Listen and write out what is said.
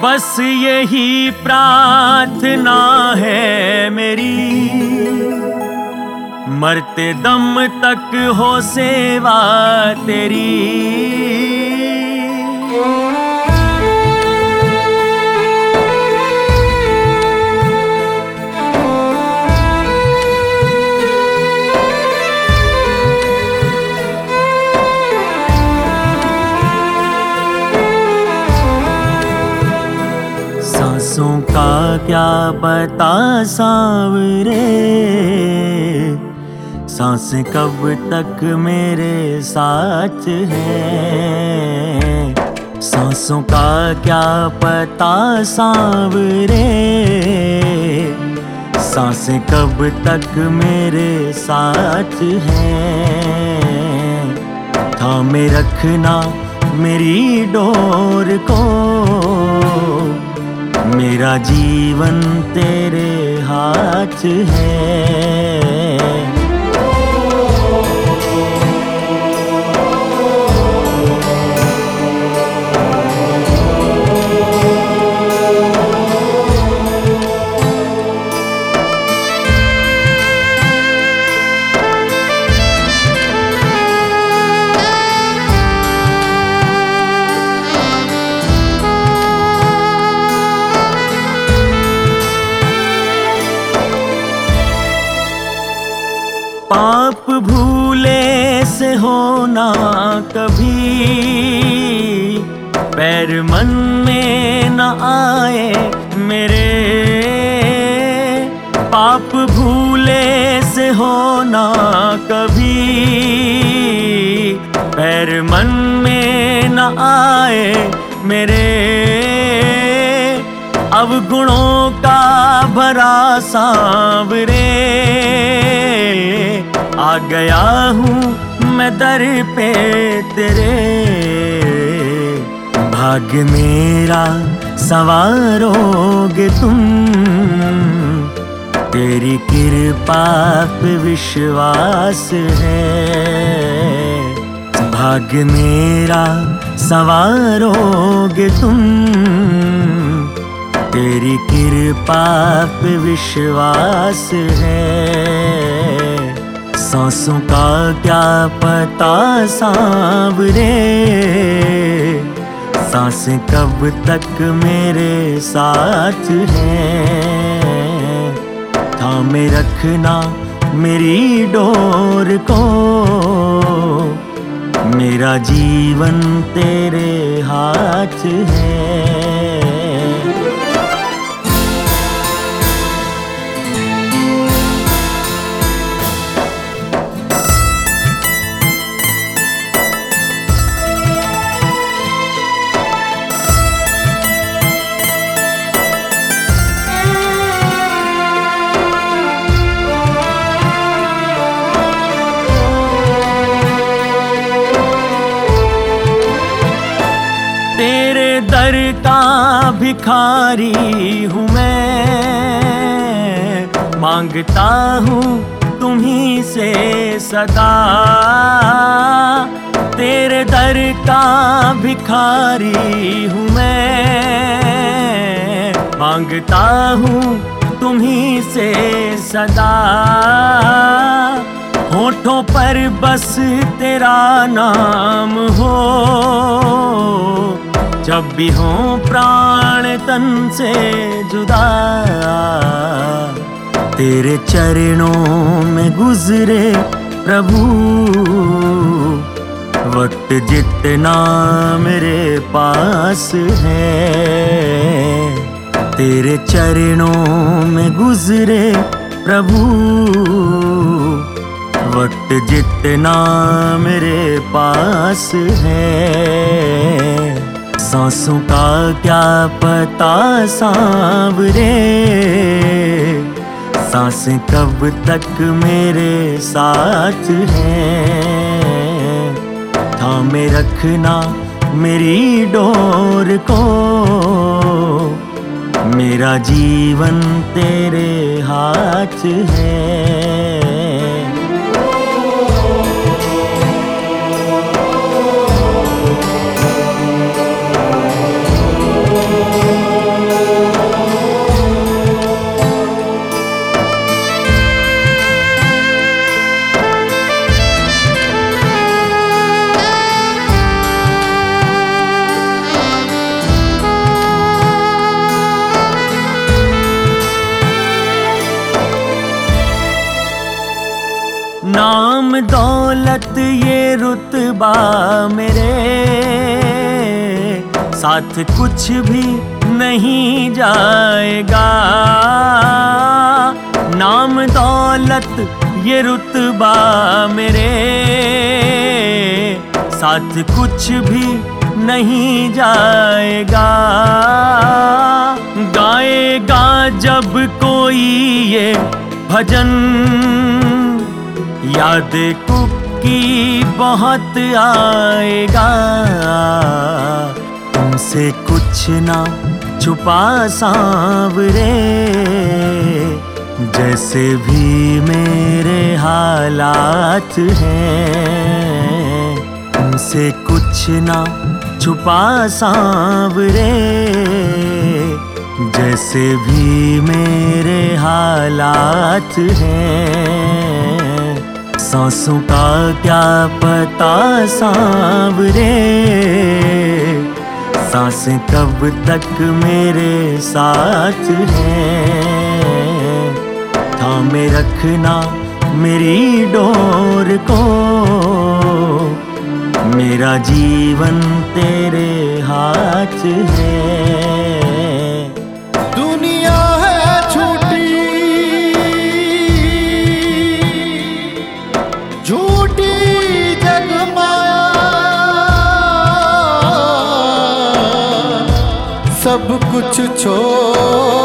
बस यही प्रार्थना है मेरी, मरते दम तक हो सेवा तेरी। सांसों का क्या पता सांवरे, सांसें कब तक मेरे साथ हैं। सांसों का क्या पता सांवरे, सांसें कब तक मेरे साथ हैं। थामे रखना मेरी डोर को, मेरा जीवन तेरे हाथ है। पाप भूले से होना कभी, पैर मन में न आए मेरे। पाप भूले से होना कभी, पैर मन में न आए मेरे। अवगुणों का भरा सांवरे, आ गया हूँ मैं दर पे तेरे। भाग्य मेरा संवारोगे तुम, तेरी कृपा पे विश्वास है। भाग्य मेरा संवारोगे तुम, तेरी कृपा पे विश्वास है। सांसों का क्या पता सांवरे, सांसें कब तक मेरे साथ हैं। थामे रखना मेरी डोर को, मेरा जीवन तेरे हाथ है। तेरे दर का भिखारी हूँ मैं, मांगता हूँ तुम्हीं से सदा। तेरे दर का भिखारी हूँ मैं, मांगता हूँ तुम्हीं से सदा। होठों पर बस तेरा नाम हो, जब भी हो प्राण तन से जुदा। तेरे चरणों में गुजरे प्रभु, वक्त जितना मेरे पास है। तेरे चरणों में गुजरे प्रभु, वक्त जितना मेरे पास है। सांसों का क्या पता सांवरे, सांसें कब तक मेरे साथ हैं। थामे रखना मेरी डोर को, मेरा जीवन तेरे हाथ है। नाम दौलत ये रुतबा मेरे साथ कुछ भी नहीं जाएगा। नाम दौलत ये रुतबा मेरे साथ कुछ भी नहीं जाएगा। गाएगा जब कोई ये भजन याद कुकी बहुत आएगा। तुमसे कुछ ना छुपा सांवरे, जैसे भी मेरे हालात हैं। तुमसे कुछ ना छुपा सांवरे, जैसे भी मेरे हालात हैं। सांसों का क्या पता सांवरे, सांसें कब तक मेरे साथ हैं। थामे रखना मेरी डोर को, मेरा जीवन तेरे हाथ है। दुनिया है छोटी, झूठी जगमाया, सब कुछ छोड़